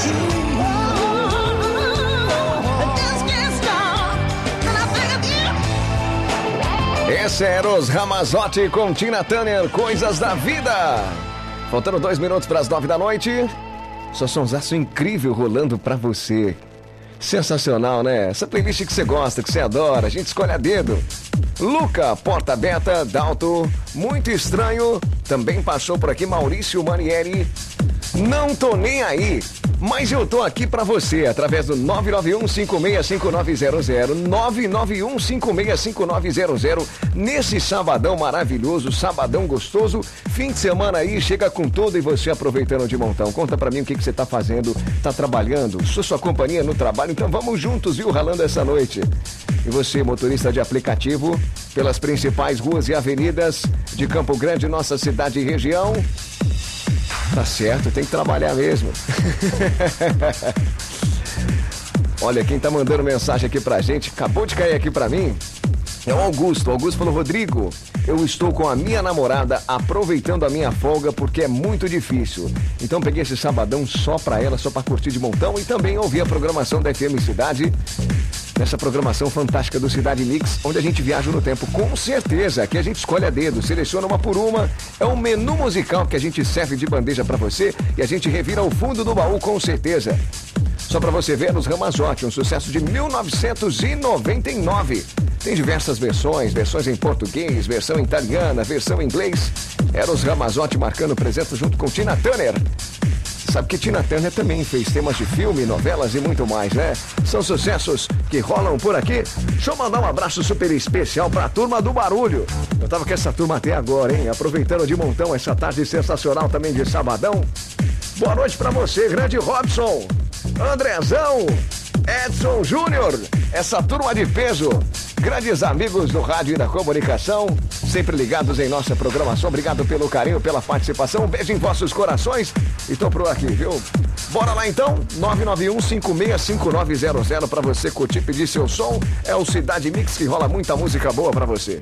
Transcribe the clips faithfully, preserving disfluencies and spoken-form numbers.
Esse é Eros Ramazzotti com Tina Turner, Coisas da Vida. Faltando dois minutos para as nove da noite. Só sonsaço incrível rolando pra você. Sensacional, né? Essa playlist que você gosta, que você adora, a gente escolhe a dedo. Luca, Porta Aberta, Dalto, Muito Estranho. Também passou por aqui Maurício Manieri. Não tô nem aí, mas eu tô aqui pra você através do nove nove um cinco seis cinco nove zero zero, nove nove um cinco seis cinco nove zero zero. Nesse sabadão maravilhoso, sabadão gostoso, fim de semana aí, chega com tudo e você aproveitando de montão. Conta pra mim o que, que você tá fazendo, tá trabalhando, sou sua companhia no trabalho, então vamos juntos, viu, ralando essa noite. E você, motorista de aplicativo, pelas principais ruas e avenidas de Campo Grande, nossa cidade e região, tá certo, tem que trabalhar mesmo. Olha, quem tá mandando mensagem aqui pra gente, acabou de cair aqui pra mim, é o Augusto. Augusto falou: Rodrigo, eu estou com a minha namorada aproveitando a minha folga porque é muito difícil. Então peguei esse sabadão só pra ela, só pra curtir de montão e também ouvir a programação da F M Cidade. Nessa programação fantástica do Cidade Mix, onde a gente viaja no tempo, com certeza, que a gente escolhe a dedo, seleciona uma por uma, é um menu musical que a gente serve de bandeja pra você e a gente revira o fundo do baú com certeza. Só pra você ver, Eros Ramazzotti, um sucesso de mil novecentos e noventa e nove. Tem diversas versões, versões em português, versão italiana, versão em inglês. Eros Ramazzotti marcando presença junto com Tina Turner. Sabe que Tina Turner também fez temas de filme, novelas e muito mais, né? São sucessos que rolam por aqui. Deixa eu mandar um abraço super especial pra turma do Barulho. Eu tava com essa turma até agora, hein? Aproveitando de montão essa tarde sensacional também de sabadão. Boa noite pra você, grande Robson, Andrezão, Edson Júnior, essa turma de peso. Grandes amigos do rádio e da comunicação, sempre ligados em nossa programação. Obrigado pelo carinho, pela participação. Um beijo em vossos corações. E tô por aqui, viu? Bora lá então, nove nove um cinco seis cinco nove zero zero pra você curtir, pedir seu som. É o Cidade Mix que rola muita música boa pra você.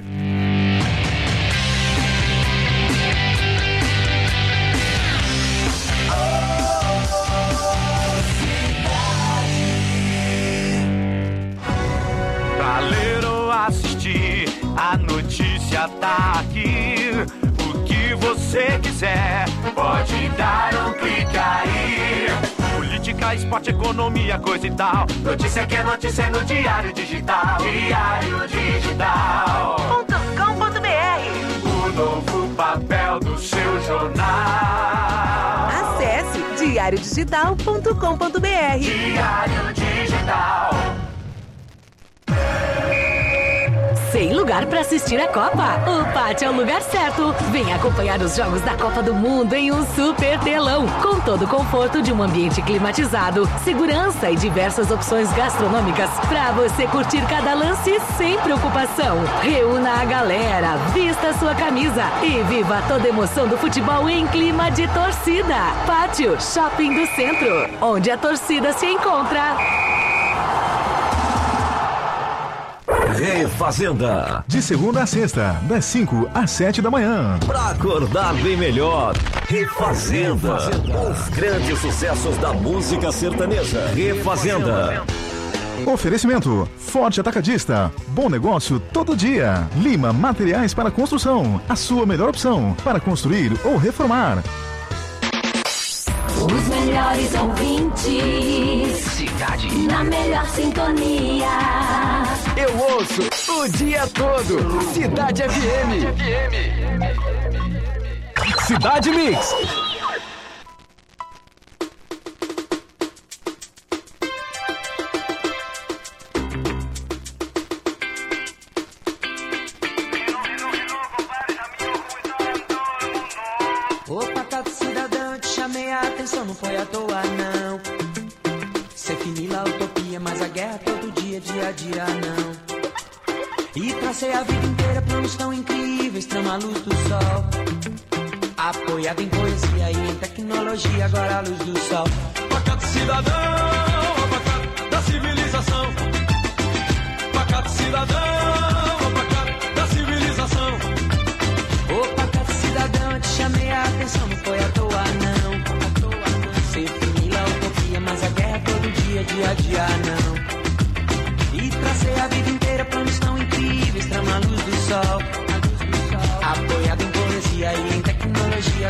A notícia tá aqui, o que você quiser, pode dar um clique aí. Política, esporte, economia, coisa e tal. Notícia que é notícia no Diário Digital. Diário Digital ponto com ponto b r. O novo papel do seu jornal. Acesse diário digital ponto com ponto b r. Diário Digital. Sem lugar para assistir a Copa? O Pátio é o lugar certo. Venha acompanhar os jogos da Copa do Mundo em um super telão, com todo o conforto de um ambiente climatizado, segurança e diversas opções gastronômicas para você curtir cada lance sem preocupação. Reúna a galera, vista sua camisa e viva toda a emoção do futebol em clima de torcida. Pátio Shopping do Centro, onde a torcida se encontra. Refazenda. De segunda a sexta, das cinco às sete da manhã. Pra acordar bem melhor. Refazenda. Refazenda. Os grandes sucessos da música sertaneja. Refazenda. Oferecimento: Forte Atacadista. Bom negócio todo dia. Lima Materiais para Construção. A sua melhor opção para construir ou reformar. Os melhores ouvintes. Cidade. Na melhor sintonia. Eu ouço o dia todo. Cidade F M. Cidade Mix. Opa, Tato cidadão, te chamei a atenção, não foi à toa não. Cê finila a utopia, mas a guerra todo dia, dia a dia não. E tracei a vida inteira planos tão incríveis, trama a luz do sol. Apoiado em poesia e em tecnologia, agora a luz do sol. Pacato cidadão, pacato da civilização. Pacato cidadão, pacato da civilização. Ô pacato cidadão, te chamei a atenção, não foi à toa não. Cê finila a utopia, mas a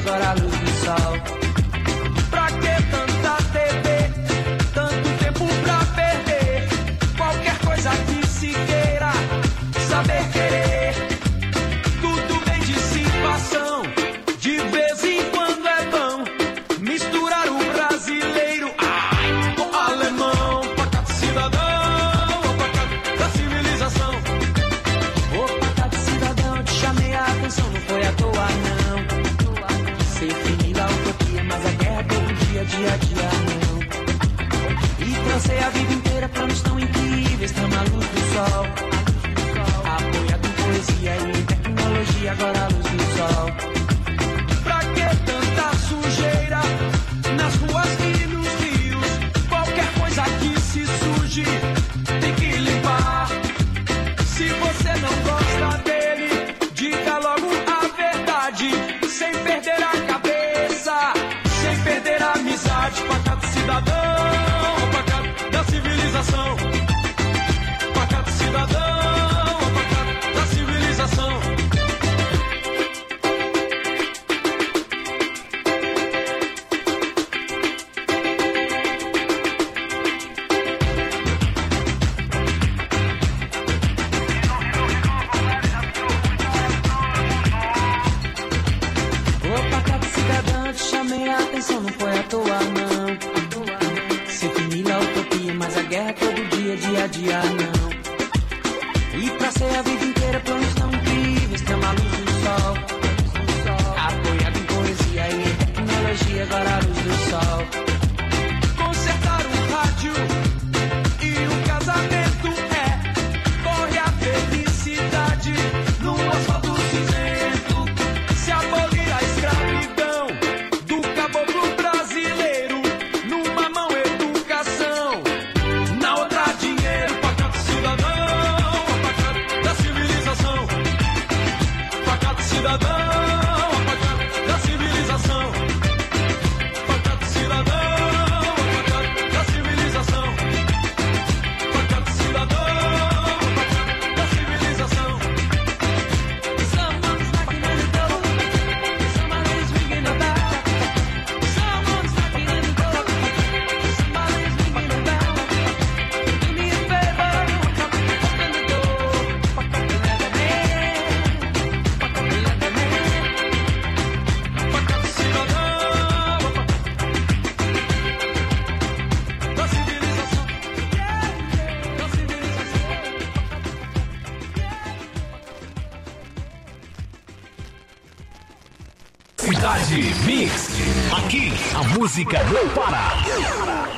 agora a luz do sol. Pra que tanta T V, tanto tempo pra perder? Qualquer coisa que se queira, saber querer. Tudo bem dissipação, de vez em quando é bom misturar o brasileiro ai, com o alemão. Pacato cidadão, o pacato da civilização. Ô pacato cidadão, te chamei a atenção, não foi à toa não. Sei finir a utopia, mas a guerra todo dia, dia a dia não. E trancei a vida inteira, planos tão incríveis, trama a luz do sol. Apoiado em poesia e em tecnologia, agora a luz do sol. Pra que tanta sujeira nas ruas e nos rios? Qualquer coisa que se suje tem que limpar. Se você não gosta dele, diga logo a verdade, sem perder a cabeça, sem perder a amizade. Pacato cidadão, pacato da civilização. Pacato cidadão, pacato da civilização. Ô pacato cidadão, te chamei a atenção, não foi à toa não. Você finir a utopia, mas a guerra todo dia, dia a dia não. E pra ser a vida inteira, planos tão incríveis, trama a luz do sol. Apoiado em poesia e em tecnologia, agora a luz do sol. Consertar um rádio e um casamento é corre a felicidade no asfalto cinzento. Se abolir a escravidão do caboclo brasileiro, numa mão educação, na outra dinheiro. Pacato cidadão, pacato da civilização. Pacato cidadão, pacato da civilização. Pacato cidadão, pacato da civilização. Pacato cidadão, pacato da civilização. Someone's knocking at the door. Somebody's ringing the bell. Someone's knocking at the door. Somebody's ringing the bell. Do me a favor, open the door. Pacato let them in. Pacato let them in. Pacato cidadão, da civilização. Da civilização. Cidade Mix. Aqui a música não para.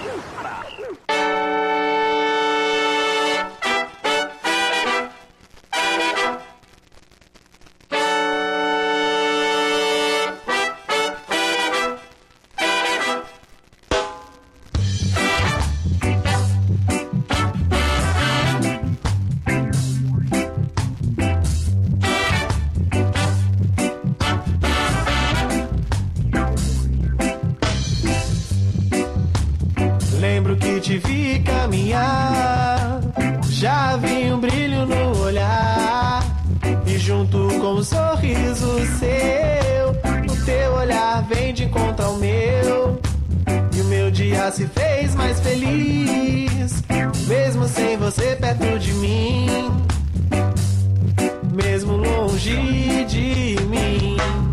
Lembro que te vi caminhar, já vi um brilho no olhar, e junto com um sorriso seu, o teu olhar vem de encontro ao meu, e o meu dia se fez mais feliz, mesmo sem você perto de mim, mesmo longe de mim.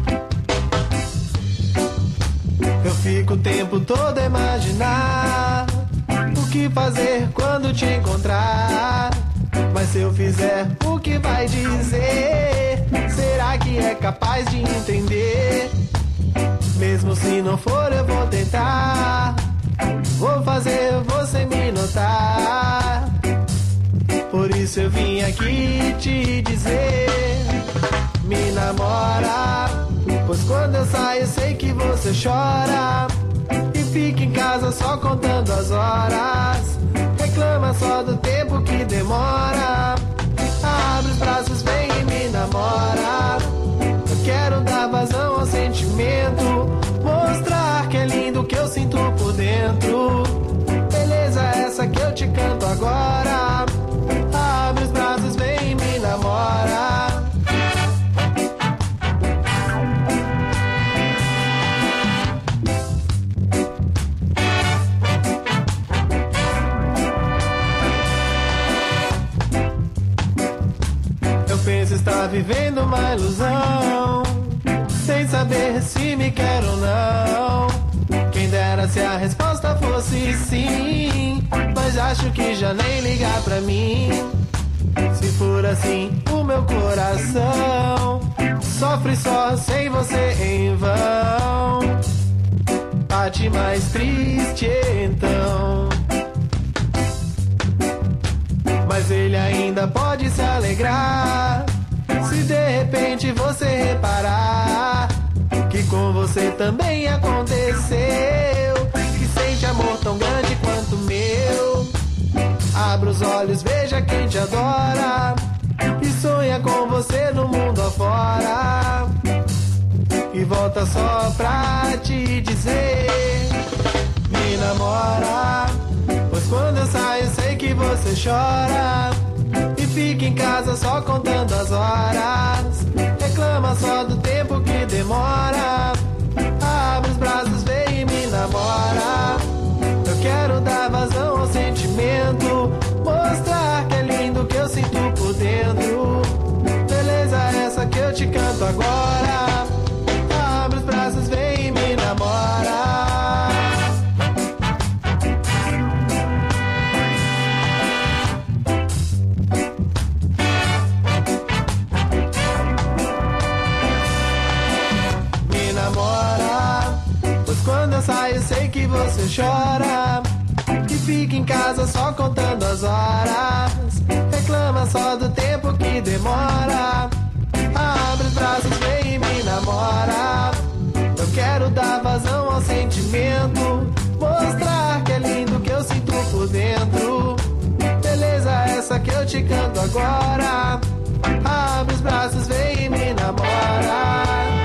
Eu fico o tempo todo a imaginar o que fazer quando te encontrar. Mas se eu fizer, o que vai dizer? Será que é capaz de entender? Mesmo se não for, eu vou tentar. Vou fazer você me notar. Por isso eu vim aqui te dizer: me namora, pois quando eu saio sei que você chora e fica em casa só contando as horas. Reclama só do tempo que demora. Abre os braços, vem e me namora. Eu quero dar vazão ao sentimento, mostrar que é lindo o que eu sinto por dentro. Beleza essa que eu te canto agora. Abre os braços, vem e me namora. saber se me quer ou não. Quem dera se a resposta fosse sim, mas acho que já nem ligar pra mim. Se for assim, o meu coração sofre só sem você em vão. Bate mais triste então. Mas ele ainda pode se alegrar se de repente você reparar que com você também aconteceu, que sente amor tão grande quanto o meu. Abra os olhos, veja quem te adora e sonha com você no mundo afora. E volta só pra te dizer: me namora, pois quando eu saio sei que você chora e fica em casa só contando as horas. Reclama só do tempo que demora. Abre os braços, vem e me namora. Eu quero dar vazão ao sentimento, mostrar que é lindo que eu sinto por dentro. Beleza essa que eu te canto agora. Abre os braços, vem e me namora. Quando eu saio sei que você chora e fica em casa só contando as horas. Reclama só do tempo que demora. Abre os braços, vem e me namora. Eu quero dar vazão ao sentimento, mostrar que é lindo que eu sinto por dentro. Beleza essa que eu te canto agora. Abre os braços, vem e me namora.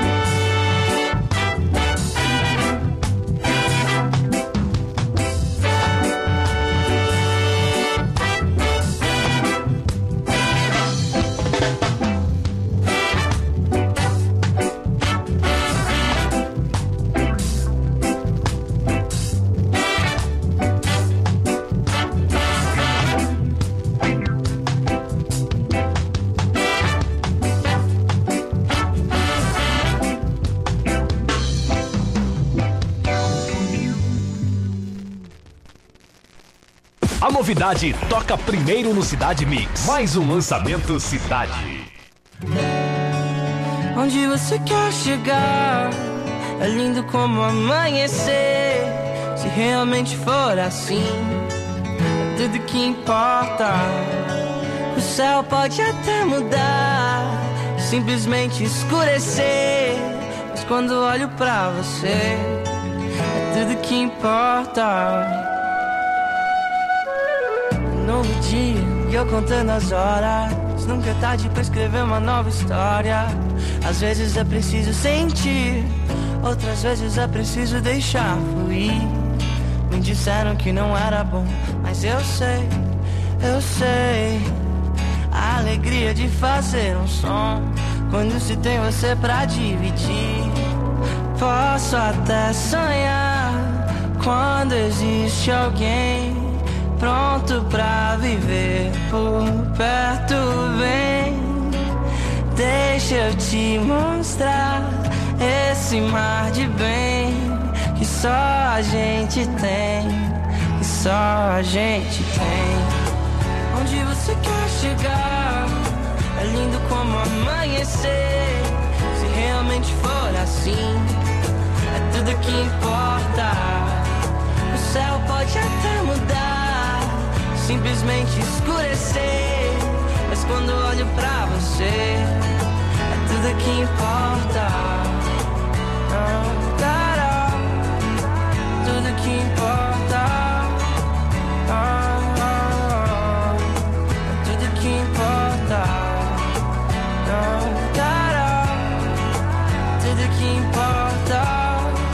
A novidade toca primeiro no Cidade Mix. Mais um lançamento Cidade. Onde você quer chegar? É lindo como amanhecer. Se realmente for assim, é tudo que importa. O céu pode até mudar, simplesmente escurecer, mas quando olho pra você, é tudo que importa. Novo dia e eu contando as horas. Nunca é tarde pra escrever uma nova história. Às vezes é preciso sentir, outras vezes é preciso deixar fluir. Me disseram que não era bom, mas eu sei, eu sei. A alegria de fazer um som quando se tem você pra dividir. Posso até sonhar quando existe alguém pronto pra viver por perto. Vem, deixa eu te mostrar esse mar de bem que só a gente tem, que só a gente tem. Onde você quer chegar? É lindo como amanhecer. Se realmente for assim, é tudo que importa. O céu pode até mudar, simplesmente escurecer, mas quando olho pra você, é tudo que importa. Oh, tará, tudo que importa. Oh, oh, oh, é tudo que importa. Oh, tará, tudo que importa.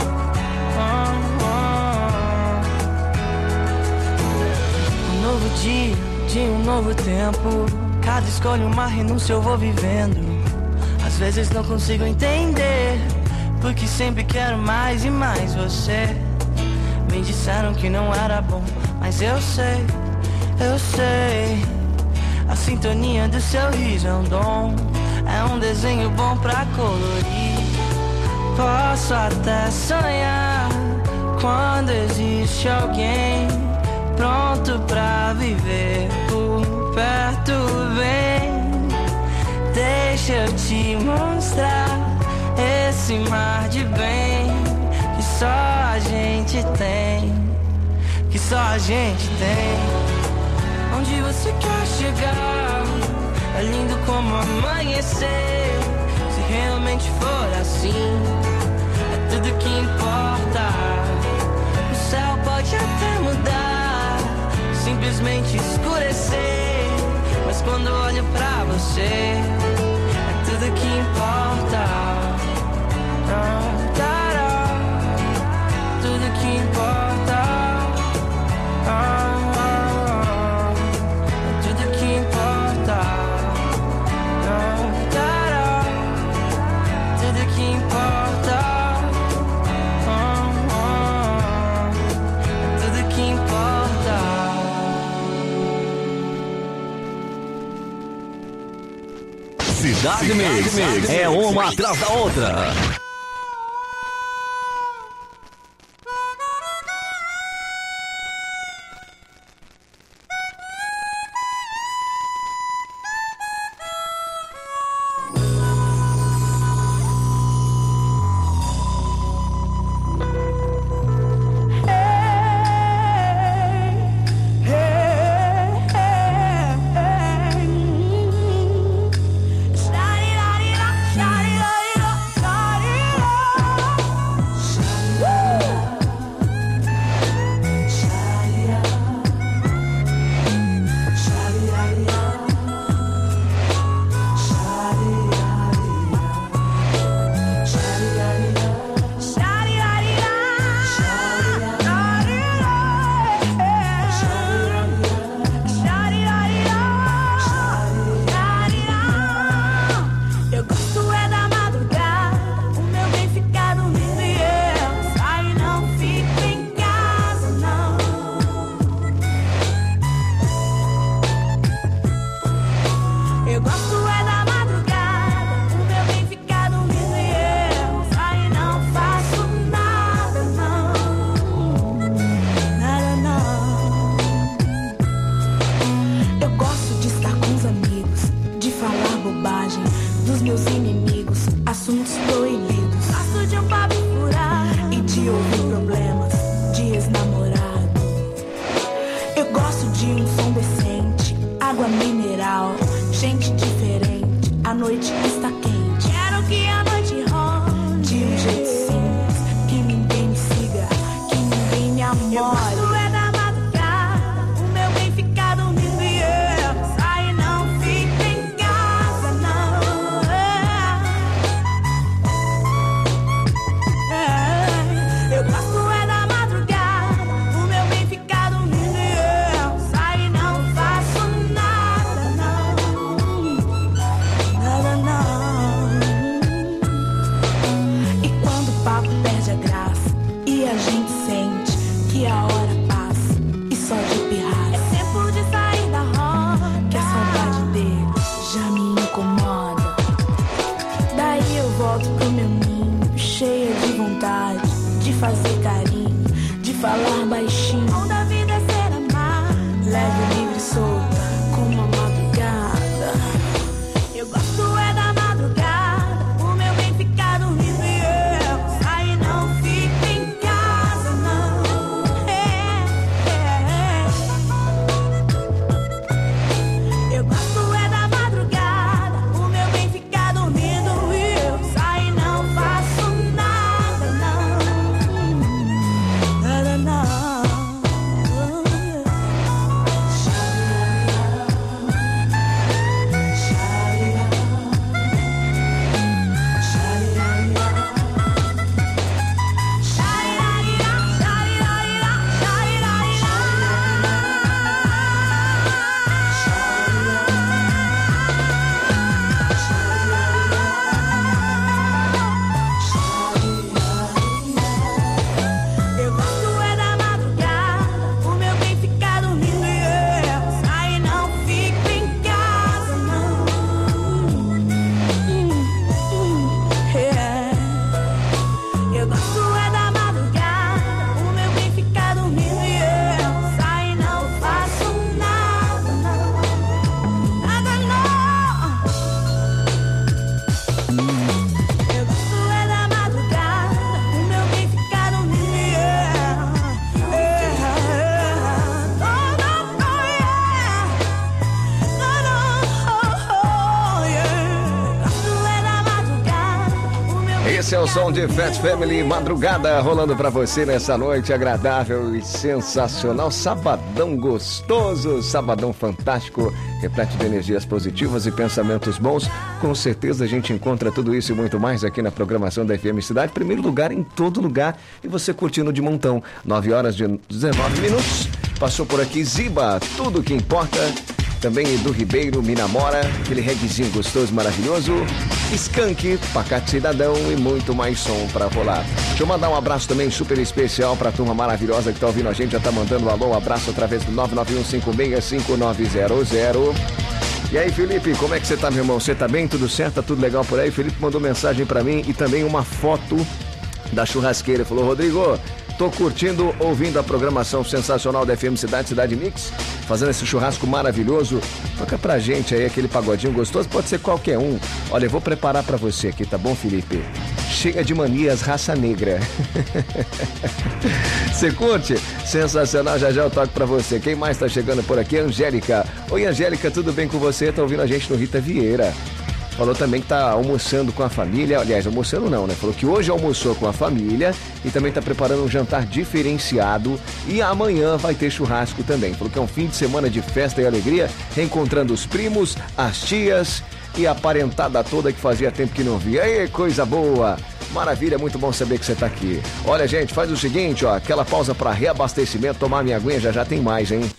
Dia de um novo tempo, cada escolha uma renúncia eu vou vivendo. Às vezes não consigo entender, porque sempre quero mais e mais você. Me disseram que não era bom, mas eu sei, eu sei. A sintonia do seu riso é um dom, é um desenho bom pra colorir. posso até sonhar quando existe alguém pronto pra viver por perto. Vem, deixa eu te mostrar esse mar de bem que só a gente tem, que só a gente tem. Onde você quer chegar? É lindo como amanhecer. Se realmente for assim, é tudo que importa. O céu pode até mudar, simplesmente escurecer, mas quando olho pra você, é tudo que importa. Ah, tará, tudo que importa. Ah, ah, é tudo que importa. Ah, tará, tudo que importa. Ah, ah, é tudo que importa. Cidade Mix é uma atrás da outra. Não. som de Fat Family, Madrugada, rolando pra você nessa noite agradável e sensacional. Sabadão gostoso, sabadão fantástico, repleto de energias positivas e pensamentos bons. Com certeza a gente encontra tudo isso e muito mais aqui na programação da F M Cidade. Primeiro lugar em todo lugar e você curtindo de montão. nove horas de dezenove minutos. Passou por aqui Ziba, tudo que importa. Também Edu Ribeiro, Minamora, aquele reguezinho gostoso, maravilhoso. Skank, Pacato Cidadão e muito mais som pra rolar. Deixa eu mandar um abraço também super especial pra turma maravilhosa que tá ouvindo a gente. Já tá mandando um alô, um abraço através do nove nove um cinco seis cinco nove zero zero. E aí, Felipe, como é que você tá, meu irmão? Você tá bem? Tudo certo? Tá tudo legal por aí? Felipe mandou mensagem pra mim e também uma foto da churrasqueira. Falou, Rodrigo, tô curtindo, ouvindo a programação sensacional da F M Cidade, Cidade Mix, fazendo esse churrasco maravilhoso. Toca pra gente aí aquele pagodinho gostoso, pode ser qualquer um. Olha, eu vou preparar pra você aqui, tá bom, Felipe? Chega de manias, raça negra. Você curte? Sensacional, já já eu toco pra você. Quem mais tá chegando por aqui? Angélica. Oi, Angélica, tudo bem com você? Tá ouvindo a gente no Rita Vieira. Falou também que tá almoçando com a família. Aliás, almoçando não, né? Falou que hoje almoçou com a família e também tá preparando um jantar diferenciado. E amanhã vai ter churrasco também. Falou que é um fim de semana de festa e alegria, reencontrando os primos, as tias e a parentada toda que fazia tempo que não via. Aí, coisa boa! Maravilha, muito bom saber que você tá aqui. Olha, gente, faz o seguinte, ó, aquela pausa para reabastecimento, tomar minha aguinha, já já tem mais, hein?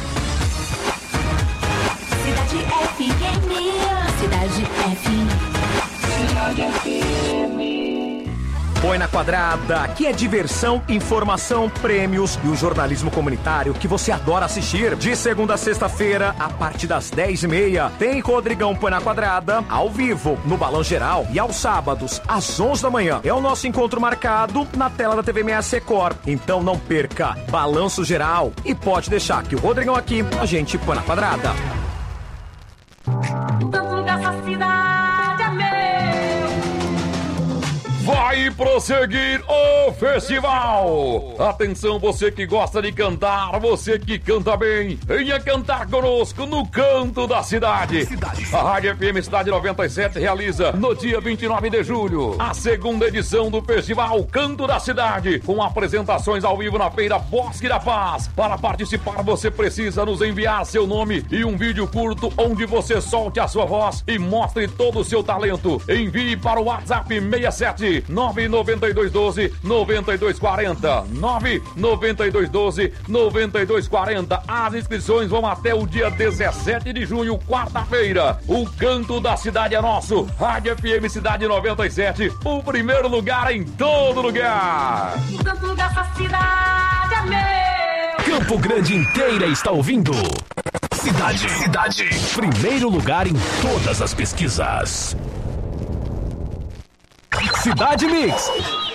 Cidade F M. Cidade F M. Cidade F M. Põe na quadrada, aqui é diversão, informação, prêmios e o jornalismo comunitário que você adora assistir. De segunda a sexta-feira, a partir das dez e meia, tem Rodrigão Põe na Quadrada, ao vivo, no Balão Geral. E aos sábados, às onze da manhã, é o nosso encontro marcado na tela da T V M S Record. Então não perca, Balanço Geral. E pode deixar que o Rodrigão aqui, a gente põe na quadrada. Tanto dessa cidade é meu. Vai prosseguir o festival! Atenção, você que gosta de cantar, você que canta bem, venha cantar conosco no Canto da Cidade. Cidade. A Rádio F M Cidade noventa e sete realiza no dia vinte e nove de julho a segunda edição do festival Canto da Cidade, com apresentações ao vivo na Feira Bosque da Paz. Para participar, você precisa nos enviar seu nome e um vídeo curto onde você solte a sua voz e mostre todo o seu talento. Envie para o WhatsApp seis sete nove nove dois um dois nove dois quatro zero nove nove dois um dois nove dois quatro zero. As inscrições vão até o dia dezessete de junho, quarta-feira. O Canto da Cidade é nosso. Rádio F M Cidade noventa e sete, o primeiro lugar em todo lugar. O canto dessa cidade é meu. Campo Grande inteira está ouvindo. Cidade, cidade, primeiro lugar em todas as pesquisas. Cidade Mix.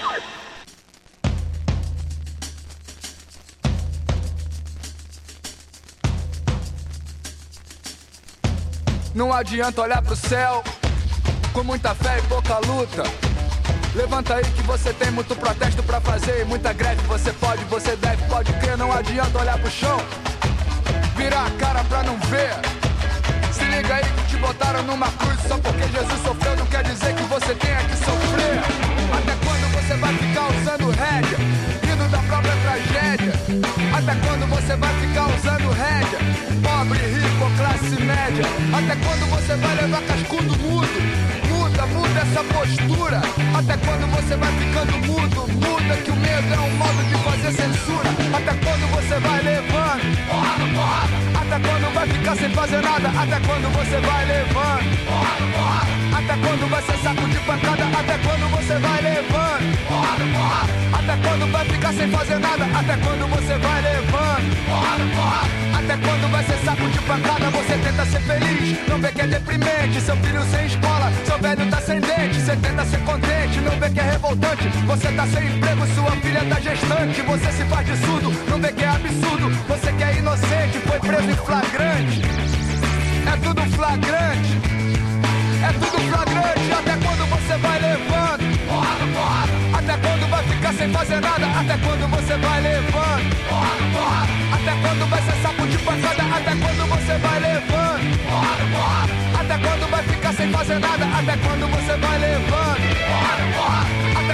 Não adianta olhar pro céu com muita fé e pouca luta. Levanta aí que você tem muito protesto pra fazer e muita greve. Você pode, você deve, pode crer. Não adianta olhar pro chão, virar a cara pra não ver. Se liga aí que te botaram numa cruz. Só porque Jesus sofreu não quer dizer que você tenha que sofrer. Até quando você vai ficar usando rédea, rindo da própria tragédia? Até quando você vai ficar usando rédea, pobre, rico ou classe média? Até quando você vai levar cascudo mudo? Muda, muda essa postura. Até quando você vai ficando mudo? Muda que o medo é um modo de fazer censura. Até quando você vai levando porrada, porrada? Até quando vai ficar sem fazer nada? Até quando você vai levando porrada, porrada? Até quando vai ser saco de pancada? Até quando você vai levando porrada, porrada? Até quando vai ficar sem fazer nada? Até quando você vai levando porrada, porrada? Até quando vai ser saco de pancada? Você tenta ser feliz, não vê que é deprimente. Seu filho sem escola, seu velho tá sem dente. Você tenta ser contente, não vê que é revoltante. Você tá sem emprego, sua filha tá gestante. Você se faz de surdo, não vê que é absurdo. Você que é inocente, foi preso em flagrante. É tudo flagrante, é tudo flagrante. Até quando você vai levando porrada, porrada? Até quando vai ficar sem fazer nada? Até quando você vai levando porrada, porrada? Até quando vai ser saco de pancada? Até quando você vai levando porrada, porrada? Até quando vai ficar sem fazer nada? Até quando você vai levando porrada, porrada? Até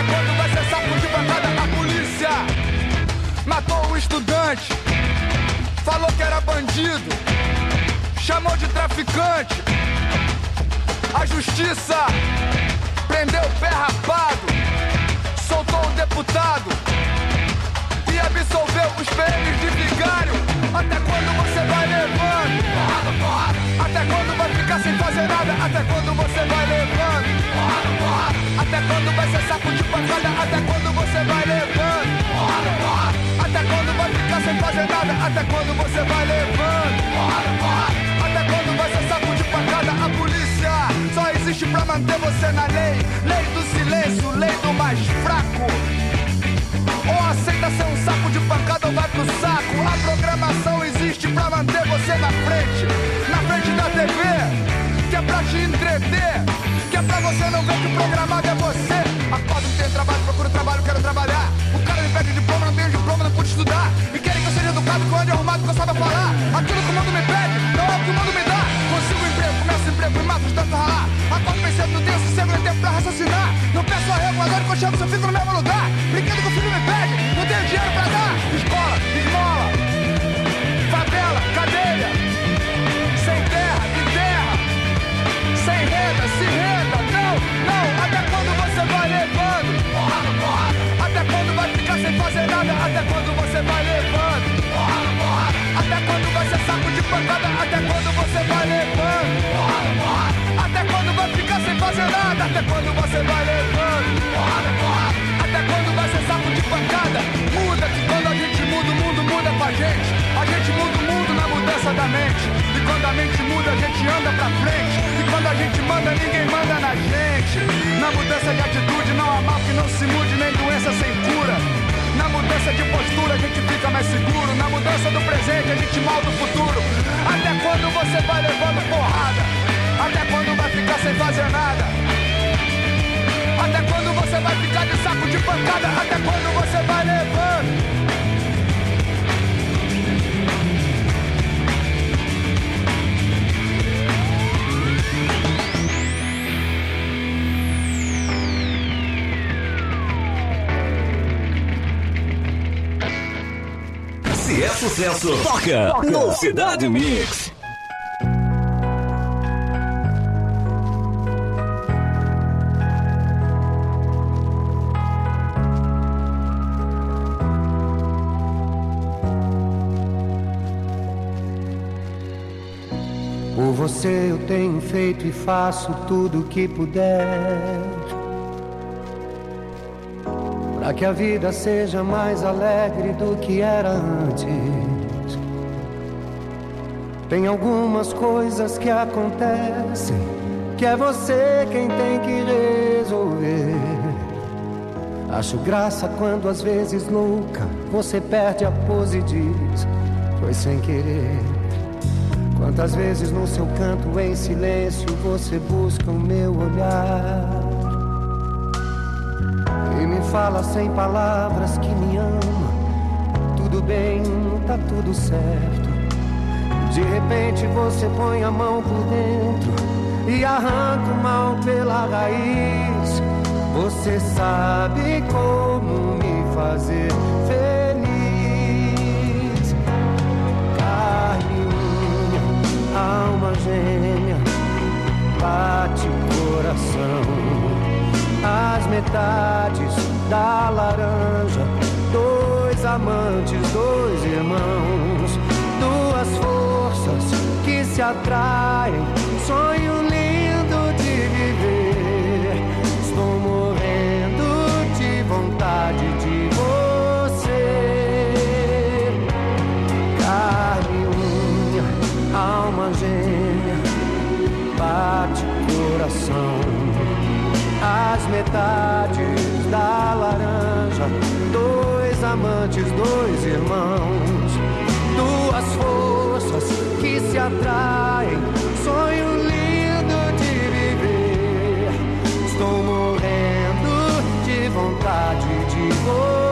bandido, chamou de traficante. A justiça prendeu o pé rapado, soltou o deputado e absolveu os P Ms de vigário. Até quando você vai levando? Porrada, porrada. Até quando vai ficar sem fazer nada? Até quando você vai levando? Porrada, porrada. Até quando vai ser saco de pancada? Até quando você vai levando? Porrada, porrada. Até quando vai ficar sem fazer nada? Até quando você vai levando? Porrada, porrada. Até quando vai ser saco de pancada? A polícia só existe pra manter você na lei. Lei do silêncio, lei do mais fraco. Ou aceita ser um saco de pancada ou vai pro saco. A programação existe pra manter você na frente, na frente da T V, que é pra te entreter, que é pra você não ver que o programado é você. Acordo, não tenho trabalho, procuro trabalho, quero trabalhar. O cara me pede diploma, não tenho diploma, não pude estudar. E querem que eu seja educado, que eu ande arrumado, que eu saiba falar. Aquilo que o mundo me pede, não é o que o mundo me dá. Consigo emprego, começo emprego e mato de tanto ralar. Acordo pensando, não tenho sossego, nem tempo pra raciocinar. Não peço arrego, agora que eu chego, só fico no mesmo lugar. Brinquedo que o filho me pede, não tenho dinheiro pra dar. Escola, esmola, favela, cadeia. Sem terra, de terra. Sem renda, se renda. Não, não, até quando você vai levando? Porrada, porrada. Até quando vai ficar sem fazer nada? Até quando você vai levando? Porrada, porrada. Até quando vai ser saco de pancada? Até quando você vai levando? Porrada, porrada. Até quando vai ficar sem fazer nada? Até quando você vai levando? Porrada, porrada. Até quando vai ser saco de pancada? Muda que quando a gente muda, o mundo muda com a gente. A gente muda o mundo na mudança da mente. E quando a mente muda, a gente anda pra frente. E quando a gente manda, ninguém manda na gente. Na mudança de atitude não há mal que não se mude, nem doença sem cura. Na mudança de postura a gente fica mais seguro. Na mudança do presente a gente molda o futuro. Até quando você vai levando porrada? Até quando vai ficar sem fazer nada? Até quando você vai ficar de saco de pancada? Até quando você vai levando? Se é sucesso, toca, toca. No Cidade Mix. Por você eu tenho feito e faço tudo o que puder, pra que a vida seja mais alegre do que era antes. Tem algumas coisas que acontecem que é você quem tem que resolver. Acho graça quando às vezes louca você perde a pose e diz foi sem querer. Quantas vezes no seu canto em silêncio você busca o meu olhar e me fala sem palavras que me ama. Tudo bem, tá tudo certo. De repente você põe a mão por dentro e arranca o mal pela raiz. Você sabe como me fazer feliz. Carne, unha, alma gêmea, bate o coração. As metades da laranja, dois amantes, dois irmãos, duas forças que se atraem, sonho lindo de viver. Estou morrendo de vontade de você. Carne, unha, alma gêmea, bate o coração. As metades da laranja, dois amantes, dois irmãos, duas forças que se atraem, sonho lindo de viver. Estou morrendo de vontade de você.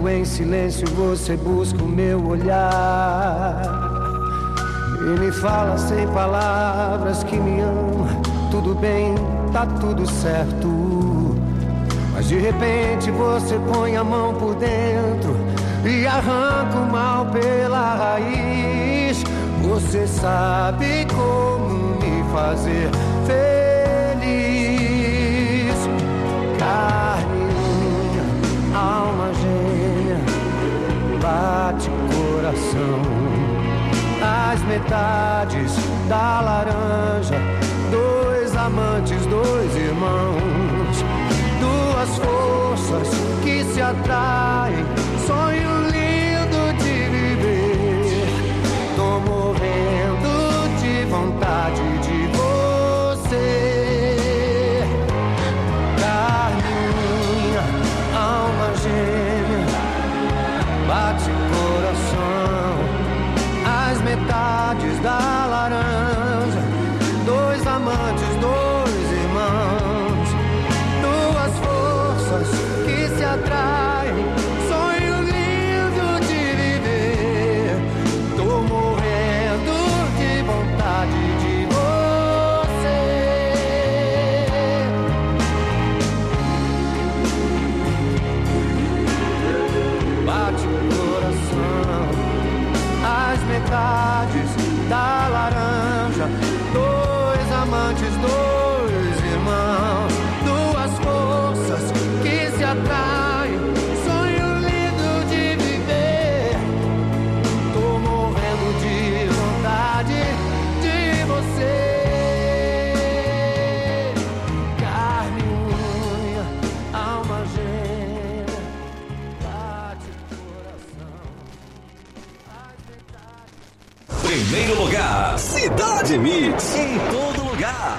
quando em silêncio você busca o meu olhar e me fala sem palavras que me ama. Tudo bem, tá tudo certo, mas de repente você põe a mão por dentro e arranca o mal pela raiz. Você sabe como me fazer feliz. Carne, alma gêmea, bate coração. As metades da laranja, dois amantes, dois irmãos, duas forças que se atraem, sonho lindo de viver. Tô morrendo de vontade de você. Carminha, alma gêmea, bate coração. As metades da laranja, dois amantes, dois irmãos, duas forças que se atraem, sonho lindo de viver. Tô morrendo de vontade de você. Bate o coração, as metades da laranja, dois amantes, dois irmãos, duas forças que se atraem, sonho lindo de viver. Tô morrendo de vontade de você. Carne, unha, alma gêmea, bate o coração. Primeiro lugar, Cidade Mix, em todo lugar.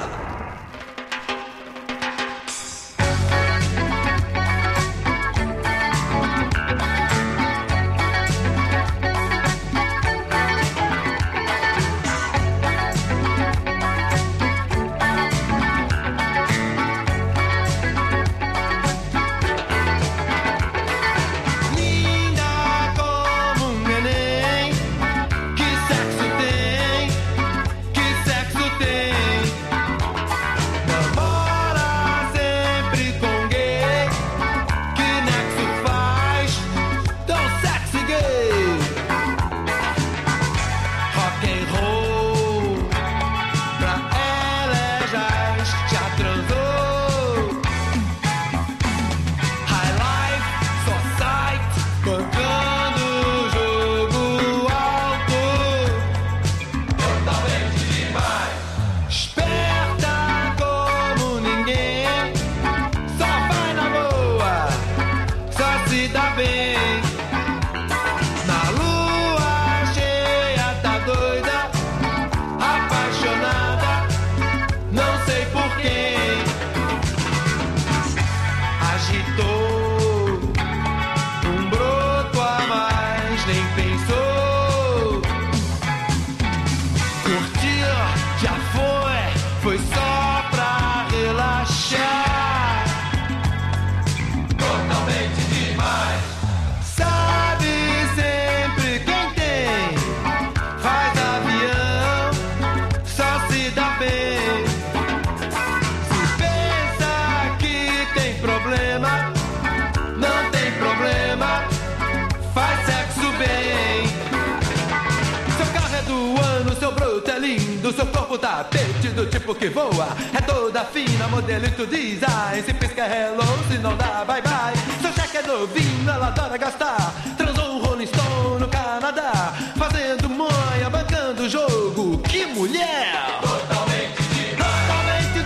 Seu corpo tapete do tipo que voa, é toda fina, modelo e tu design. Se pisca hello, se não dá bye bye. Seu cheque é novinho, ela adora gastar. Transou um Rolling Stone no Canadá, fazendo manha, bancando o jogo. Que mulher! Totalmente demais. Totalmente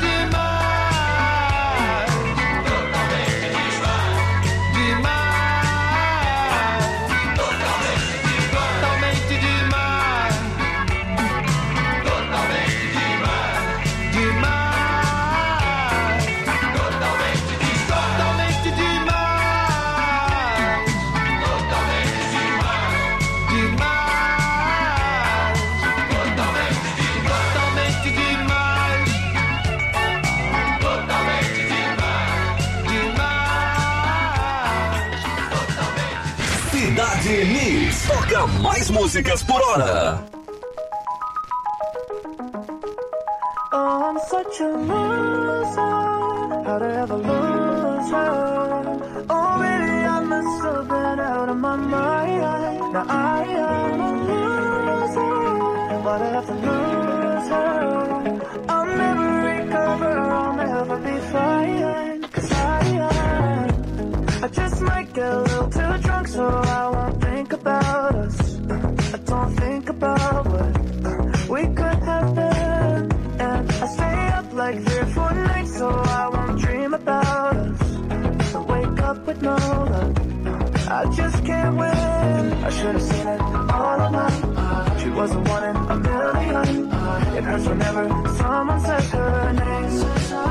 demais. Totalmente demais. Demais. Totalmente demais. Totalmente demais. Totalmente demais. Demais. Totalmente demais. Totalmente demais. Cidade Mix. Toca mais músicas por hora. Oh, I'm such a loser. How'd I ever lose her? Oh, baby, I must have been out of my mind. Now I am a loser. Why'd I have to lose her? I'll never recover, I'll never be fine. Cause I, I just might get a little too drunk, so I won't think about us. I don't think about what we could have been. And I stay up like three or four nights, so I won't dream about us. So wake up with no love, I just can't win. I should've seen it all along. She was the one in a million. It hurts whenever someone says her name.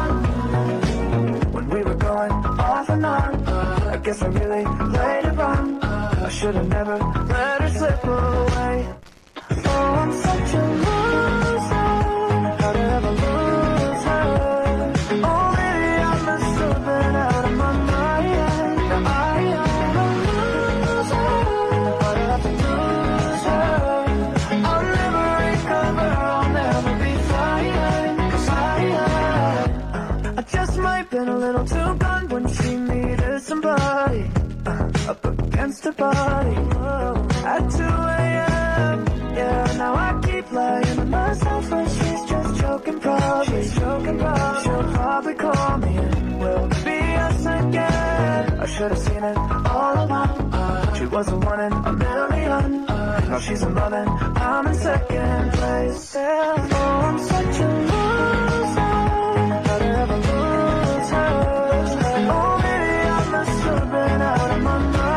When we were going off and on, I guess I really played it wrong. I should've never let her slip away. Oh, I'm such a loser. How'd I ever lose her? Oh, baby, I must have been out of my mind. Now I am a loser. Why'd I have to lose her? I'll never recover, I'll never be fine. Cause I, I just might been a little too gone when she needed somebody. Uh, up against her body. Whoa. At two a.m. Yeah, now I keep lying to myself, but she's just joking probably. She's joking probably. She'll probably call me and we'll be us again. I should've seen it all along. She was the one in a million. Now she's in love and I'm in second place. Yeah. Oh, I'm such a loser. How'd I ever lose her? Oh, baby, I must have been out of my mind.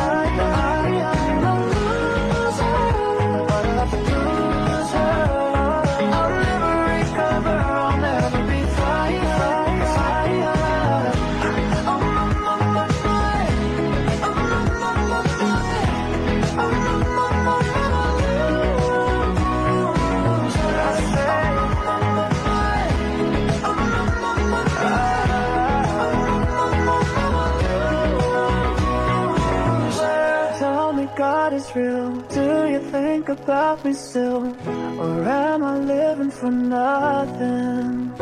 God is real. Do you think about me still? Or am I living for nothing?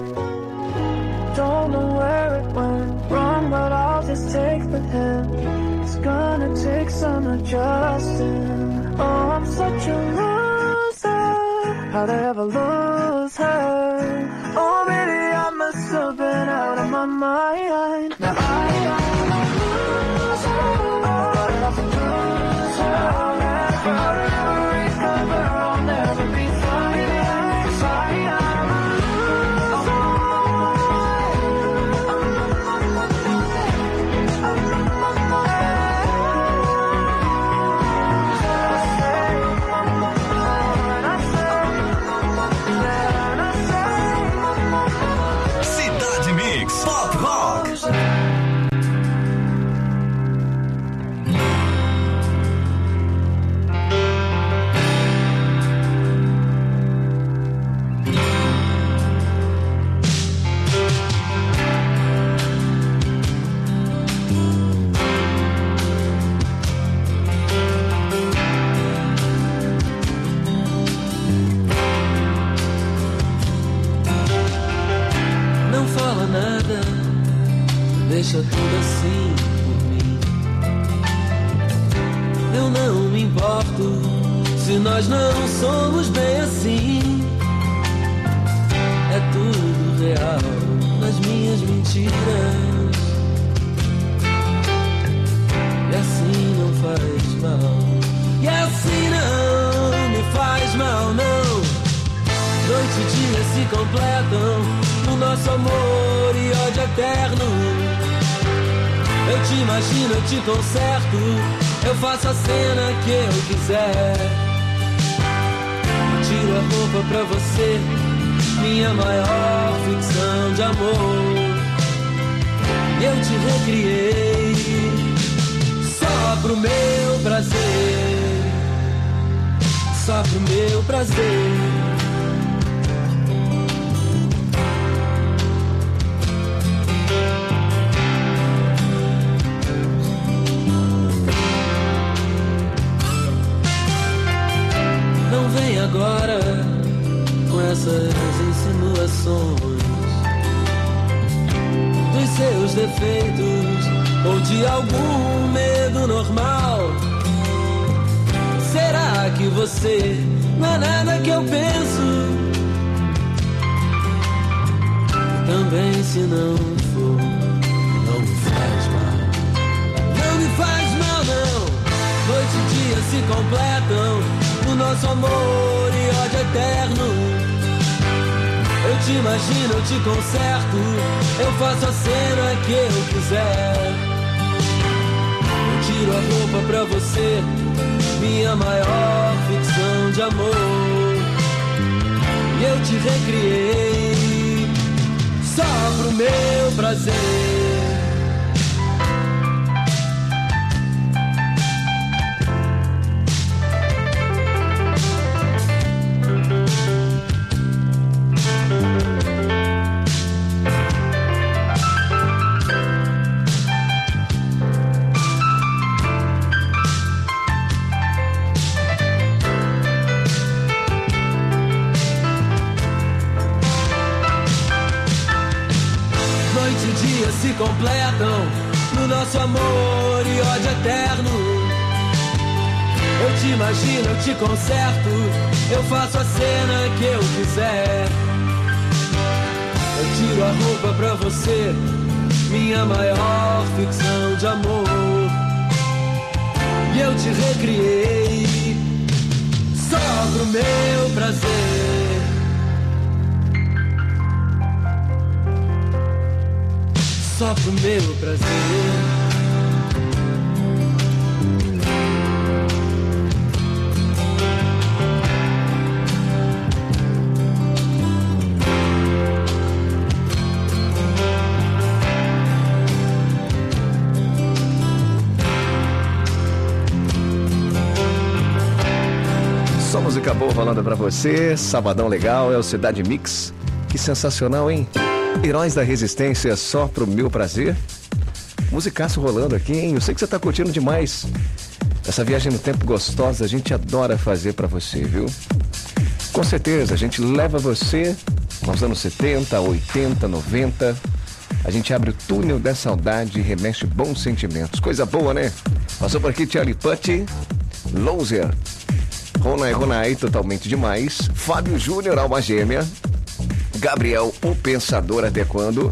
Don't know where it went wrong, but I'll just take the hint. It's gonna take some adjusting. Oh, I'm such a loser. How'd I ever lose her? Oh, baby, I must have been out of my mind. Now I am a loser. Oh, I have to lose her. I'll never recover, I'll never be fine. 'Cause I am a loser. Cidade Mix Pop Rock. Não fala nada, deixa tudo assim por mim. Eu não me importo se nós não somos bem assim. É tudo real nas minhas mentiras. E assim não faz mal. E assim não me faz mal, não. Noite e dia se completam no nosso amor e ódio eterno. Eu te imagino, eu te conserto, eu faço a cena que eu quiser. Tiro a roupa pra você, minha maior ficção de amor. Eu te recriei só pro meu prazer, só pro meu prazer. agora com essas insinuações dos seus defeitos ou de algum medo normal? Será que você não é nada que eu penso? Também se não for, não me faz mal. Não me faz mal não. Noite e dia se completam no nosso amor e ódio eterno. Eu te imagino, eu te conserto, eu faço a cena que eu quiser. Eu tiro a roupa pra você, minha maior ficção de amor. E eu te recriei só pro meu prazer. Se completam no nosso amor e ódio eterno. Eu te imagino, eu te conserto, eu faço a cena que eu quiser. Eu tiro a roupa pra você, minha maior ficção de amor. E eu te recriei só pro meu prazer. Só pro meu prazer. Só música boa falando pra você. Sabadão legal, é o Cidade Mix. Que sensacional, hein? Heróis da Resistência, só pro meu prazer. Musicaço rolando aqui, hein? Eu sei que você tá curtindo demais essa viagem no tempo gostosa. A gente adora fazer pra você, viu? Com certeza, a gente leva você aos anos setenta, oitenta, noventa. A gente abre o túnel da saudade e remexe bons sentimentos. Coisa boa, né? Passou por aqui Charlie Puth, Loser, Ronai Ronai, totalmente demais. Fábio Júnior, Alma Gêmea. Gabriel, o Pensador, até quando?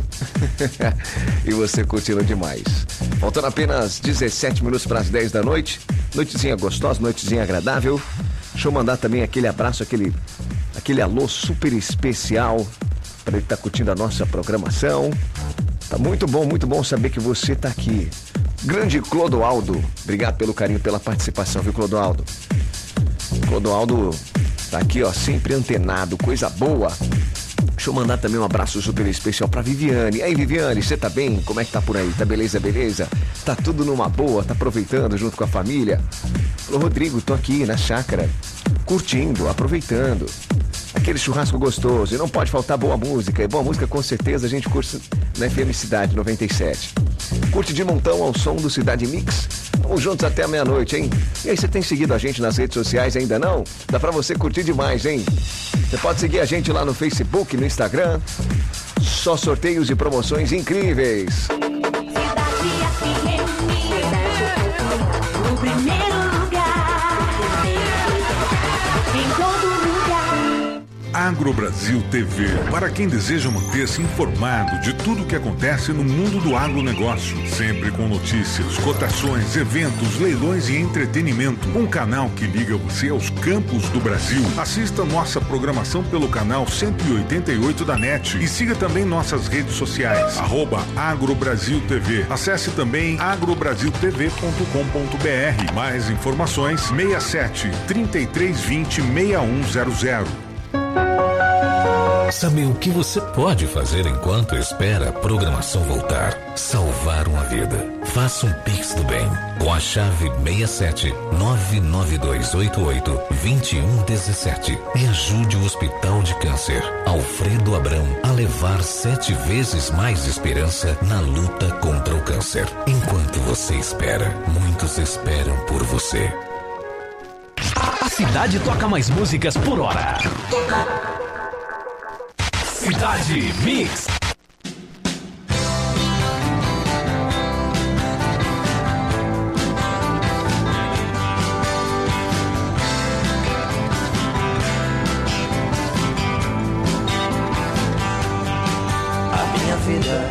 E você curtindo demais. Faltando apenas dezessete minutos para as dez da noite. Noitezinha gostosa, noitezinha agradável. Deixa eu mandar também aquele abraço, aquele, aquele alô super especial para ele estar tá curtindo a nossa programação. Tá muito bom, muito bom saber que você tá aqui. Grande Clodoaldo, obrigado pelo carinho, pela participação, viu, Clodoaldo? Clodoaldo tá aqui, ó, sempre antenado, coisa boa. Deixa eu mandar também um abraço super especial pra Viviane. E aí, Viviane, você tá bem? Como é que tá por aí? Tá beleza, beleza? Tá tudo numa boa? Tá aproveitando junto com a família? Falou, Rodrigo, tô aqui na chácara, curtindo, aproveitando. Aquele churrasco gostoso. E não pode faltar boa música. E boa música, com certeza, a gente curte na F M Cidade noventa e sete. Curte de montão ao som do Cidade Mix. Vamos juntos até a meia-noite, hein? E aí, você tem seguido a gente nas redes sociais ainda não? Dá pra você curtir demais, hein? Você pode seguir a gente lá no Facebook, no Instagram. Só sorteios e promoções incríveis. Cidade F M, o primeiro lugar, em todo lugar. Agro Brasil T V, para quem deseja manter-se informado de tudo o que acontece no mundo do agronegócio, sempre com notícias, cotações, eventos, leilões e entretenimento. Um canal que liga você aos campos do Brasil. Assista nossa programação pelo canal cento e oitenta e oito da NET e siga também nossas redes sociais, arroba Agro Brasil T V. Acesse também agrobrasil t v ponto com ponto b r. Mais informações, seis sete, três três dois zero, seis um zero zero. Sabe o que você pode fazer enquanto espera a programação voltar? Salvar uma vida. Faça um Pix do bem com a chave seis sete nove nove dois oito oito dois um um sete e ajude o Hospital de Câncer Alfredo Abrão a levar sete vezes mais esperança na luta contra o câncer. Enquanto você espera, muitos esperam por você. Cidade toca mais músicas por hora. Cidade Mix. A minha vida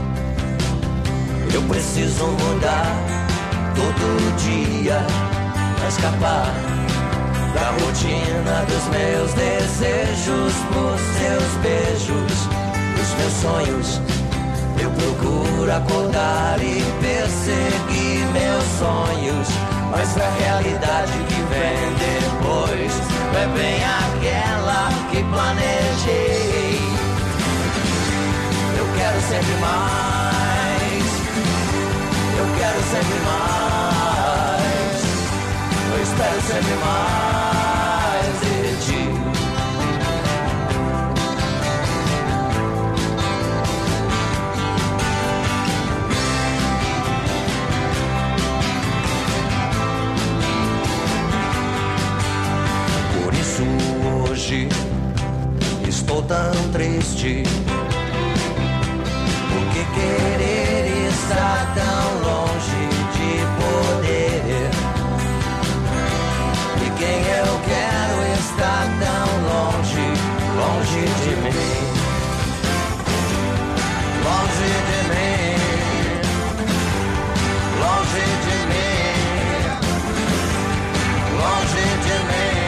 eu preciso mudar todo dia pra escapar da rotina dos meus desejos, por seus beijos, dos meus sonhos. Eu procuro acordar e perseguir meus sonhos, mas a realidade que vem depois é bem aquela que planejei. Eu quero sempre mais, eu quero sempre mais, eu espero sempre mais de ti. Por isso hoje estou tão triste, porque querer está tão longe de poder, e quem eu quero está tão longe, longe de mim, longe de mim, longe de mim, longe de mim.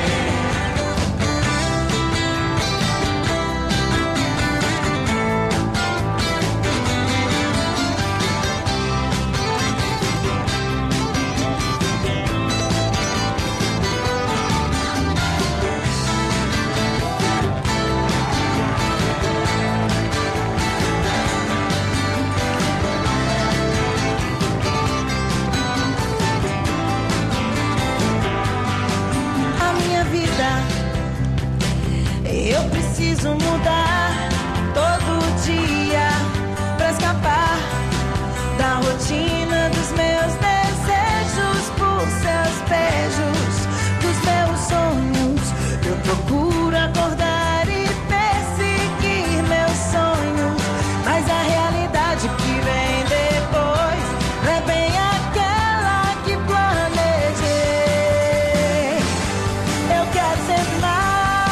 Eu preciso mudar todo dia pra escapar da rotina dos meus desejos, por seus beijos, dos meus sonhos. Eu procuro acordar e perseguir meus sonhos, mas a realidade que vem depois não é bem aquela que planejei. Eu quero sempre mais,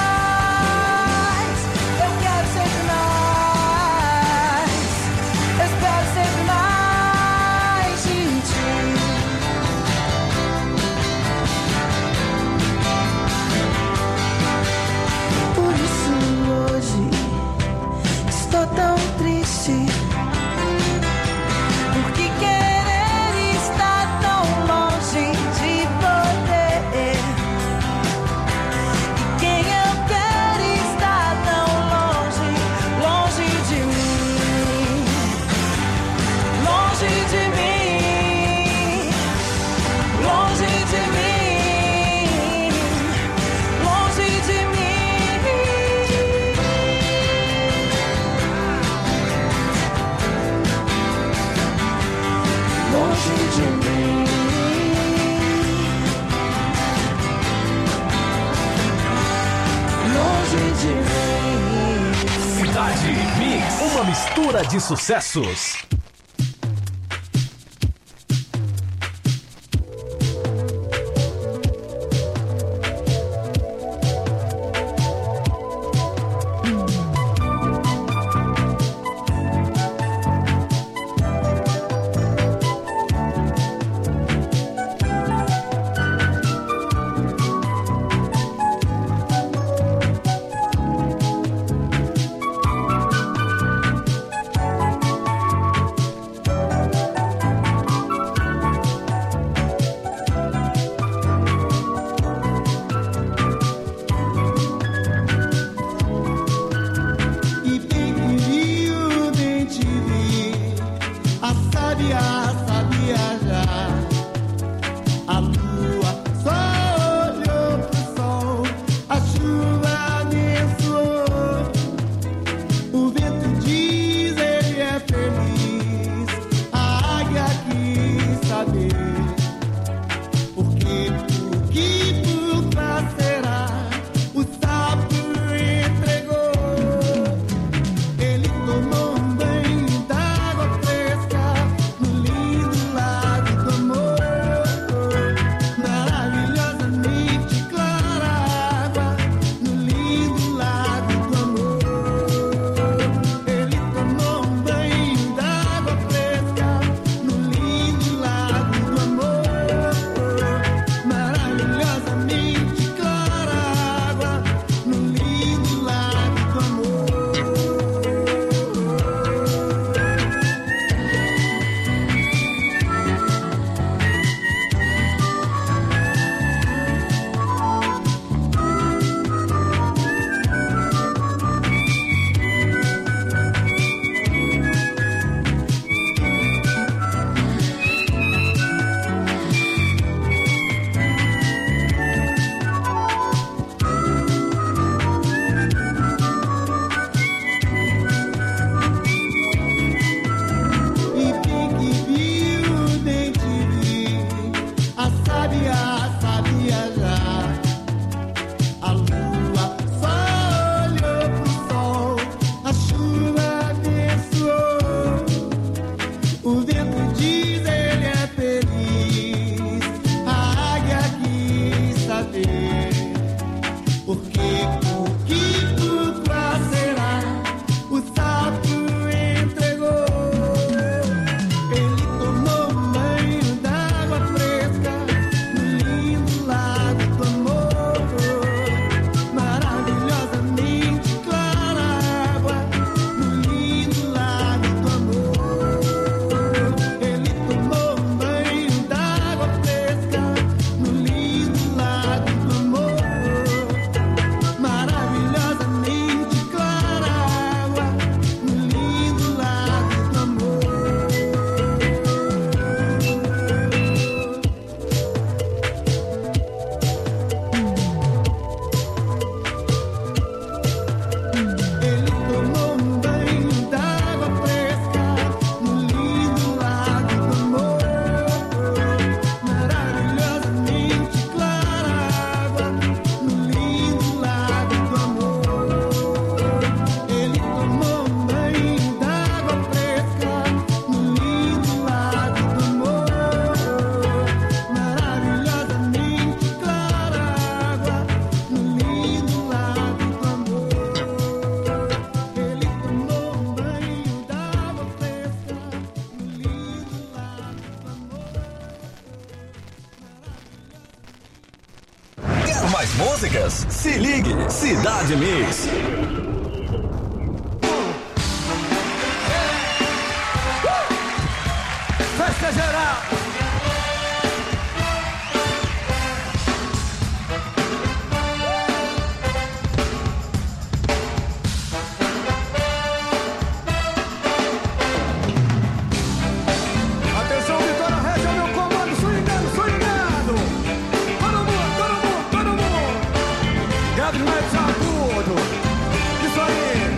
tão triste, porque querer está tão longe de poder, e quem eu quero está tão longe, longe de mim, longe de mim, longe de mim, longe de mim. Longe de mim, longe de mim. Cidade Mix, uma mistura de sucessos. mais músicas? Se ligue, Cidade Mix. Festa geral. Atenção, Vitória Regia, meu comando, swingando, swingando. Todo mundo, todo mundo, todo mundo. Grave mais agudo. Isso aí.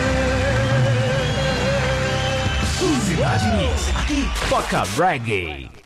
Cidade Mix, aqui toca reggae.